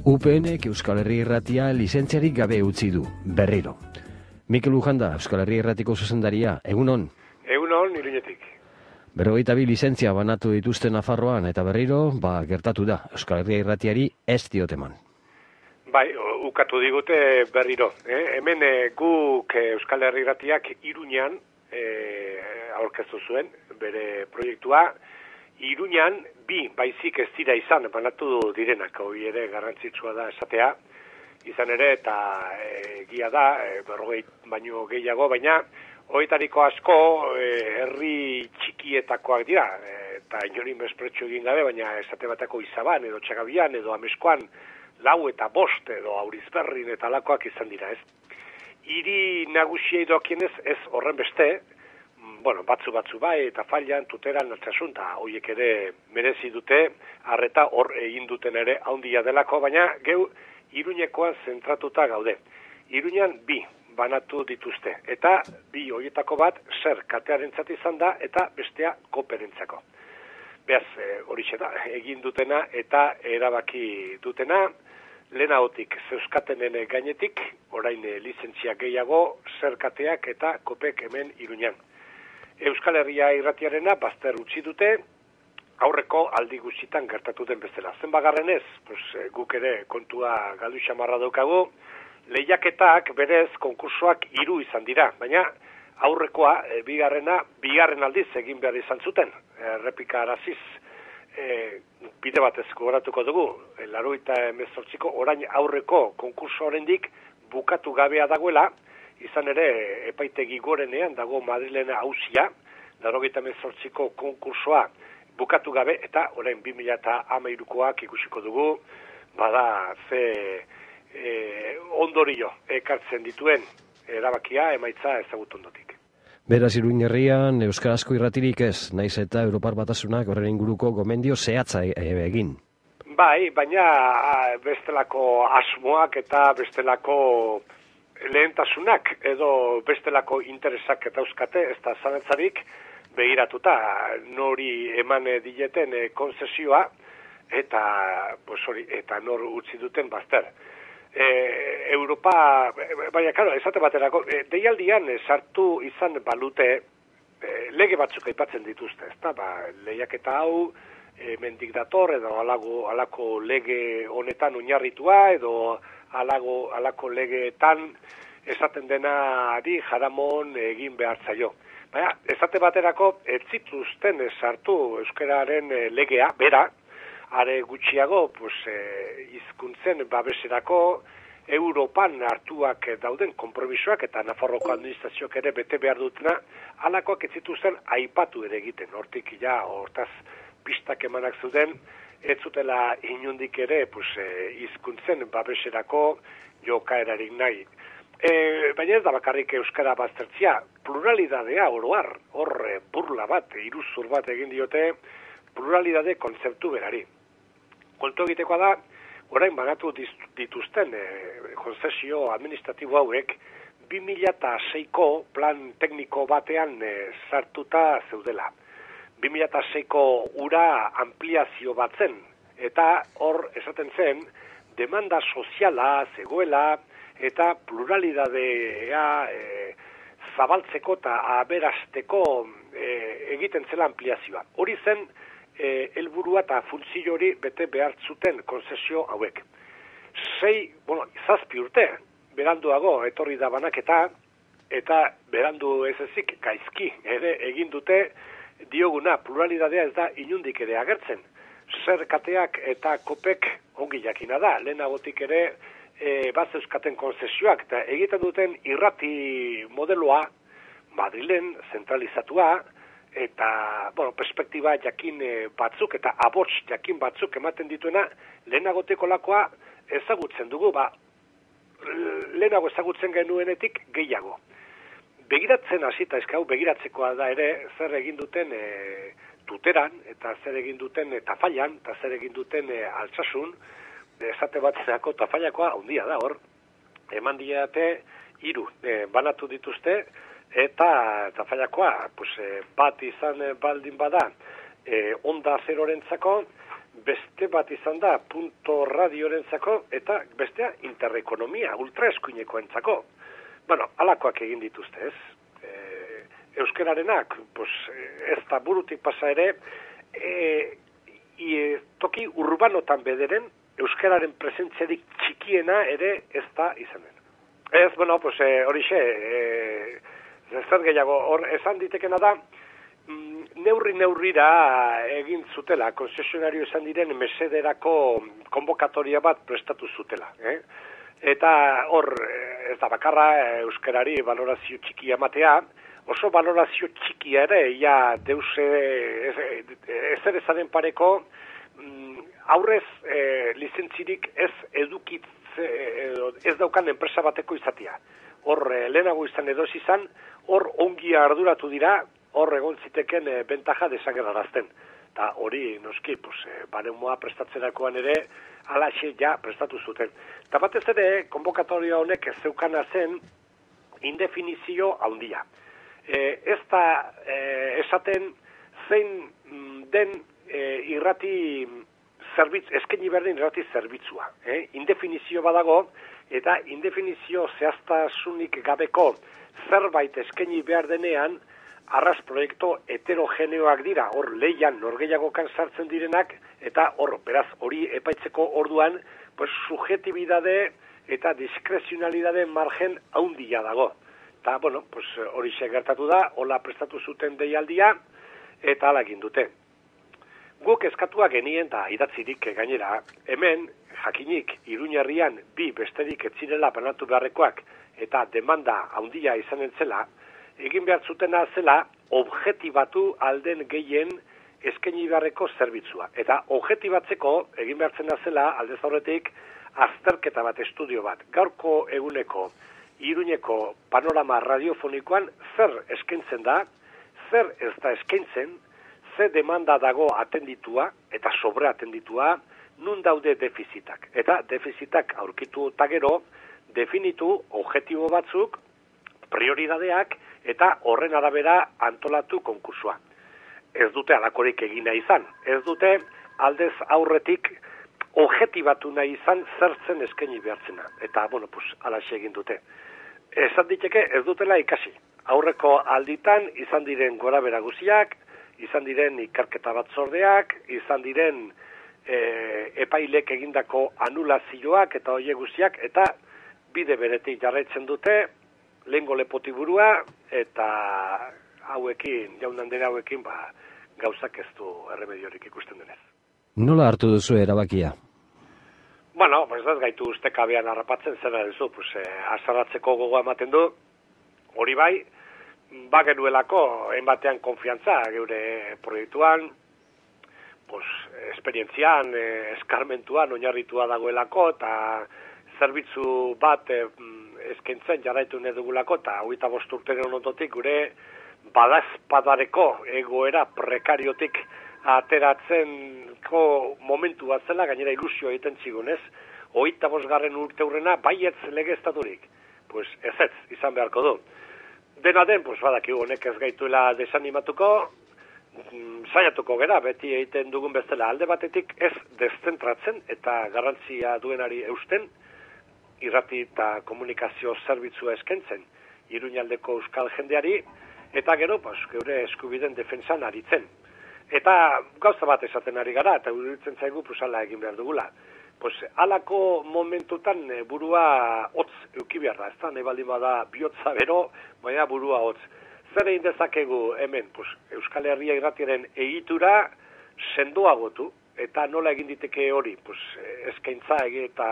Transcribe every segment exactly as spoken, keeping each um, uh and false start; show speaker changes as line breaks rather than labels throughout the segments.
U P Nek Euskal Herri Irratia lizentziarik gabe utzi du, berriro. Mikel Ujanda, Euskal Herri Irratiko zuzendaria, egunon?
Egunon, Iruñetik.
Berrogeita bi lizentzia banatu dituzte Nafarroan, eta berriro, ba, gertatu da, Euskal Herri Irratiari ez dioteman.
Bai, ukatu digute berriro. Eh? Hemen eh, guk Euskal Herri Irratiak Iruñan eh, aurkeztu zuen, bere proiektua. Iruñan bi baizik ez dira izan, banatu direnak, hori ere garrantzitsua da esatea, izan ere, eta egia da, e, berrogei baino gehiago, baina horietariko asko e, herri txikietakoak dira, e, eta inorin mespretxo egin gabe, baina esate batako Izaban, edo Txagabian, edo Ameskoan, lau eta bost, edo Aurizberrin eta alakoak izan dira, ez. Hiri nagusiei dokienez ez horren beste, bueno, batzu batzu bai, eta Fallan, Tuteran, Altsasun, eta horiek ere merezi dute, arreta hor egin duten ere handia delako, baina geu Iruñekoan zentratuta gaude. Iruñan bi banatu dituzte, eta bi horietako bat zer katearentzat izan da, eta bestea koperentzako. Beaz, horixe da, egin dutena eta erabaki dutena, lehenagotik zeuskatenen gainetik, orain lizentzia gehiago, zer kateak eta kopek hemen Iruñan. Euskal Herria Irratiarena bazter utzi dute, aurreko aldi guztitan gertatu den bezala. Zenbagarren ez, pues, guk ere kontua galdu xamarra daukagu, lehiaketak berez konkursoak hiru izan dira, baina aurrekoa, e, bigarrena, bigarren aldiz egin behar izan zuten, errepika araziz, e, bide batez gogoratuko dugu, e, laurogeita hemezortziko orain aurreko konkurso oraindik bukatu gabea dagoela, izan ere, epaitegi gorenean dago Madrilen auzia, laurogeita hemezortziko konkursoa bukatu gabe, eta orain bi mila hamairukoak ikusiko dugu, bada ze e, ondorio ekartzen dituen erabakia emaitza ezagutu ondotik.
Beraz, Iruin herrian euskarazko irratirik ez, naiz eta Europar Batasunak horren inguruko gomendio zehatza egin.
Bai, baina bestelako asmoak eta bestelako lehentasunak edo bestelako interesak eta euskate, ez da zanetzarik begiratuta nori eman dileten e, konzesioa eta, pues, hori, eta nor utzi duten bazter. E, Europa, baina, karo, esate baterako, e, deialdian e, sartu izan balute e, lege batzuk aipatzen dituzte, ez da, ba, lehiaketa hau, e, mendik dator, edo alago, alako lege honetan oinarritua, edo alago, alako legeetan esaten denari jaramon egin behar zaio. Baina, esate baterako, ez zituzten sartu euskararen legea, bera, are gutxiago, pues, e, hizkuntzen babeserako Europan hartuak dauden konpromisoak eta Nafarroko administrazioak ere bete behar dutena, alakoak ez zituzten aipatu ere egiten, hortik ja, hortaz pistak emanak zuten, ez zutela inundik ere, pues, hizkuntzen babeserako jokaerarik nahi. E, baina ez da bakarrik euskara baztertzia, pluralidadea oroar, hor burla bat, iruzur bat egin diote, pluralidade kontzeptu berari. Kontu egitekoa da, orain banatu dituzten e, konzesio administratibo hauek, bi mila seiko plan tekniko batean e, sartuta zeudela. bi mila seiko ura ampliazio bat zen, eta hor esaten zen, demanda soziala zegoela, eta pluralidadea e, zabaltzeko eta aberasteko e, egiten zela ampliazioa. Hori zen, e, helburua eta funtzio hori bete behar zuten konzesio hauek. Sei, bueno, zazpi urte, beranduago etorri da banaketa, eta berandu ez ezik gaizki ere egin dute dioguna, pluralidadea ez da inundik ere agertzen. Zer kateak eta kopek ongi jakina da, lehenagotik ere e, bat euskaten konzesioak, eta egiten duten irrati modeloa Madrilen zentralizatua, eta, bueno, perspektiba jakin batzuk eta abots jakin batzuk ematen dituena, lehenagoteko lakoa ezagutzen dugu, ba, lehenago ezagutzen genuenetik gehiago. Begiratzen hasita eskau, begiratzekoa da ere, zer egin duten e, Tuteran, eta zer egin duten e, Tafallan, eta zer egin duten e, Altsasun, esate batzeko Tafailakoa handia da hor, eman diate hiru e, banatu dituzte, eta Tafailakoa pues, e, bat izan baldin bada e, onda zerorentzako, beste bat izan da punto radiorentzako eta bestea interekonomia, ultraeskuinekoentzako. Bueno, alakoak egin dituzte, ez? E, euskararenak, pues, ez da burutik pasa ere, e, e, toki urbanotan bederen, euskararen presentziarik txikiena ere ez da izanen. Ez, bueno, pues, e, horixe, e, zer gehiago, hor, esan ditekena da, neurri-neurrira egin zutela, konzesionario izan diren mesederako konbokatoria bat prestatu zutela. Eh? Eta hor, ez da bakarra, euskarari valorazio txikia ematea, oso valorazio txikia ere, ja deuse, ezer ezaren pareko, aurrez e, lizentzirik ez edukitze, ez daukan enpresa bateko izatea. Hor, lehenago izan edoz izan, hor ongi arduratu dira, hor egon ziteken e, bentaja desagerrarazten. Eta hori, noski, pues, e, baremoa prestatzerakoan ere, alaxe ja prestatu zuten. Eta batez ere, konbokatoria honek ez zeukana zen indefinizio handia. E, ez da e, esaten zein den e, irrati zerbitz, eskaini berdin irrati zerbitzua. Eh? Indefinizio badago, eta indefinizio zehaztasunik gabeko zerbait eskaini behar denean, arras proiektu heterogeneoak dira, hor leian norgehiagokan sartzen direnak, eta hor, beraz, hori epaitzeko orduan, pues, subjetibidade eta diskrezionalidade margen haundia dago. Eta, bueno, pues, hori gertatu da, hola prestatu zuten deialdia, eta hala egin dute. Guk eskatua genien eta idatzirik gainera, hemen, jakinik, Iruñerrian bi besterik etzirela banatu beharrekoak, eta demanda haundia izan entzela, egin behar zutena zela objetibatu alden gehien eskaini beharreko zerbitzua. Eta objetibatzeko egin behar zena zela aldez aurretik azterketa bat, estudio bat. Gaurko eguneko Iruñeko panorama radiofonikoan zer eskaintzen da, zer ez da eskaintzen, ze demanda dago atenditua eta sobre atenditua, nun daude defizitak. Eta defizitak aurkitu eta gero, definitu objetibo batzuk, prioridadeak, eta horren arabera antolatu konkursua. Ez dute alakorik egina izan. Ez dute aldez aurretik objetibatu nahi izan zertzen eskaini behartzena. Eta, bueno, pues, alaxe egin dute. Esan diteke ez dutela ikasi. Aurreko alditan izan diren gora bera guziak, izan diren ikerketa batzordeak, izan diren e, epailek egindako anulazioak eta hoie guziak, eta bide beretik jarraitzen dute, lehengo lepotiburua, eta hauekin, jaunandera hauekin, ba, gauzak ez du erremediorik ikusten denez.
Nola hartu duzu erabakia?
Bueno, pues ez gaitu ustekabean harrapatzen, zera duzu, pues, eh, azarratzeko gogoa ematen du, hori bai, ba genuelako, enbatean konfiantza, geure proiektuan, pues, esperientzian, eh, eskarmentuan, oinarritua dagoelako, eta zerbitzu bat eh, eskentzen jarraitu nedugulako, eta hogeita bost urteren ondotik gure badazpadareko egoera prekariotik ateratzenko momentu bat zela, gainera ilusio egiten zigunez, hogeita bosgarren urte hurrena baietz legeztaturik. Pues ez ez, izan beharko du. Dena den, pues badakigu honek ez gaituela desanimatuko, saiatuko gera, beti egiten dugun bezala alde batetik ez deszentratzen eta garrantzia duenari eusten, irrati eta komunikazio zerbitzua eskentzen, Iruñaldeko euskal jendeari, eta gero, pues, geure eskubiden defentsan aritzen. Eta gauza bat esaten ari gara, eta iruditzen zaigu, pues, ala egin behar dugula. Pues, alako momentutan burua hotz euki beharra, ez da, nahi baldin bada bihotza bero, baina burua hotz. Zer egin dezakegu hemen, pues, Euskal Herria irratiaren egitura sendoagotu, eta nola egin diteke hori, pues, eskaintza eta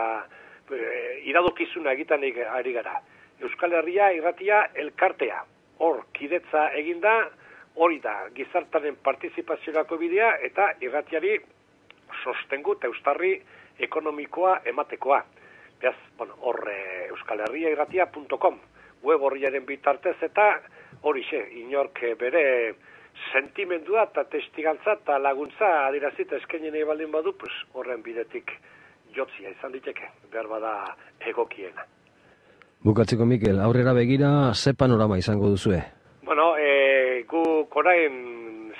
e, iradokizuna egiten ari gara. Euskal Herria irratia elkartea, hor kidetza eginda, hori da, gizartaren partizipaziorako bidea eta irratiari sostengu eta eustarri ekonomikoa ematekoa. Beaz, bueno, hor e, euskal herria irratia punto com web horriaren bitartez eta horixe, inork bere sentimendua eta testigantza eta laguntza adirazita eskaini nahi baldin badu, pues, horren bidetik jotzia izan diteke, behar bada egokiena.
Bukatzeko, Mikel, aurrera begira, ze panorama izango duzue?
Bueno, e, gu korain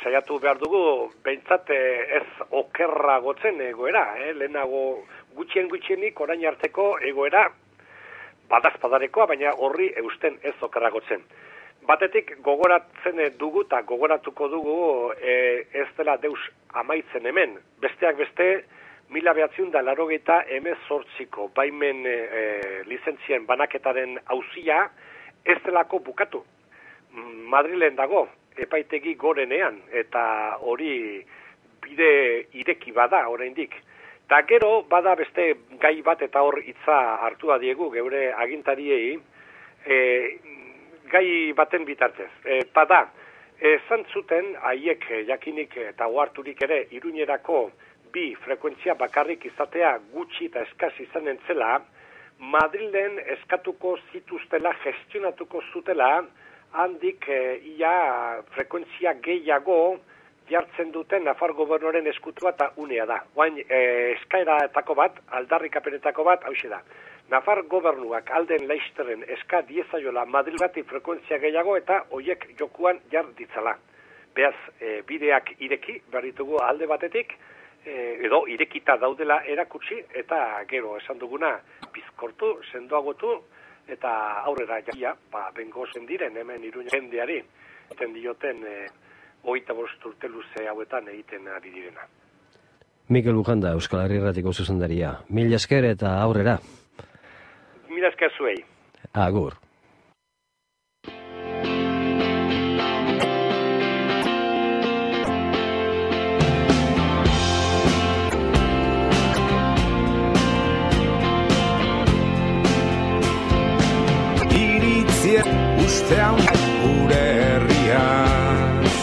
saiatu behar dugu, behintzat ez okerra gotzen egoera, eh? Lehenago gutxien gutxienik orain arteko egoera badazpadarekoa, baina horri eusten ez okerra gotzen. Batetik gogoratzen dugu eta gogoratuko dugu e, ez dela deus amaitzen hemen. Besteak beste, mila behatziun da larogeita hemezortziko baimen e, lizentzien banaketaren auzia ez delako bukatu. Madrilen dago, epaitegi gorenean, eta hori bide ireki bada oraindik. Ta gero bada beste gai bat eta hor hitza hartua diegu geure agintariei, e, gai baten bitartez. E, bada, esan zuten haiek jakinik eta oharturik ere Iruñerako bi frekuentzia bakarrik izatea gutxi eta eskas izanen zela, Madrilen eskatuko zituztela, gestionatuko zutela, handik e, ia frekuentzia gehiago jartzen duten Nafar gobernoren eskutua eta unea da. Oain e, eskaeratako bat, aldarrikapenetako bat, hauxe da. Nafar gobernuak alden laisteren eska diezaiola Madril bati frekuentzia gehiago eta hoiek jokuan jar ditzala. Beaz, e, bideak ireki, berritugu alde batetik, e, edo irekita daudela erakutsi, eta gero esan duguna bizkortu, sendoagotu, eta aurrera jaia, ba, bengo zendiren hemen Iruña jendeari, eten dioten e, hogeita bost urte luze hauetan egiten ari direna.
Mikel Lujanda, Euskal Herria Irratiko zuzendaria. Mil esker eta aurrera.
Mil esker zuei.
Agur.
Iritziek ustean gure herriaz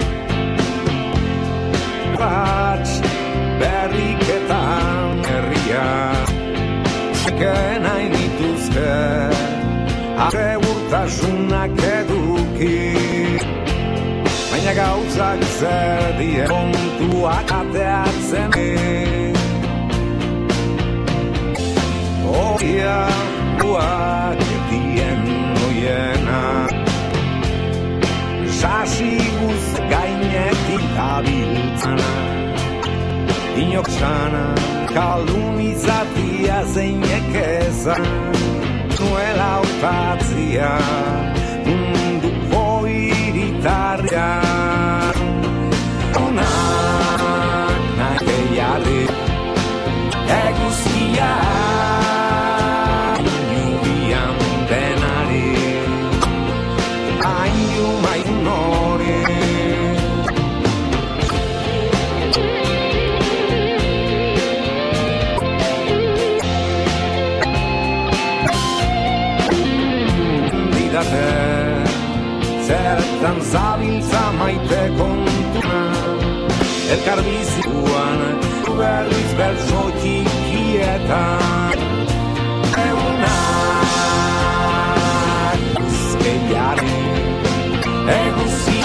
Bats berriketan herriaz Seken hain dituzke Arre urtasunak eduki Baina gauzak zer die kontuak ateatzen Oia guak etien noiena Sasi guz gainetik abiltzana Inok sana kaldun izatia zeinek ezan Nuela utatzia munduko iritarria Onak nake jarri eguzkia Inubian denari Ainu main hori Didate zertan zabiltza maite kontuna Elkar bizituan berriz bertso txikietan Egunak uzkeiari Eguzia